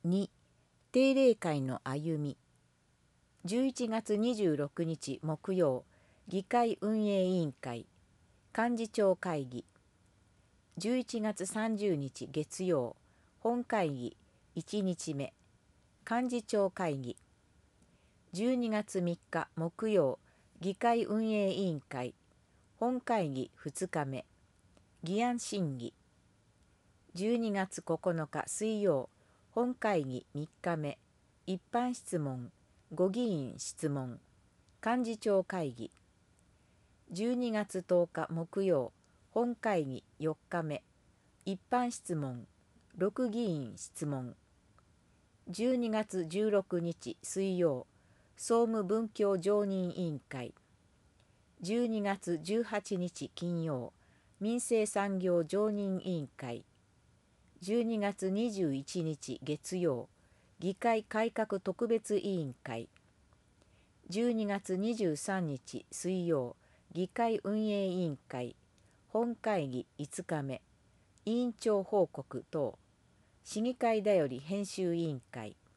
2、定例会の歩み。11月26日木曜、議会運営委員会、幹事長会議。11月30日月曜、本会議1日目、幹事長会議。12月3日木曜、議会運営委員会、本会議2日目、議案審議。12月9日水曜、本会議3日目、一般質問、5議員質問、幹事長会議。12月10日木曜、本会議4日目、一般質問、6議員質問。12月16日水曜、総務文教常任委員会。12月18日金曜、民生産業常任委員会。12月21日月曜、議会改革特別委員会。12月23日水曜、議会運営委員会、本会議5日目、委員長報告等、市議会だより編集委員会。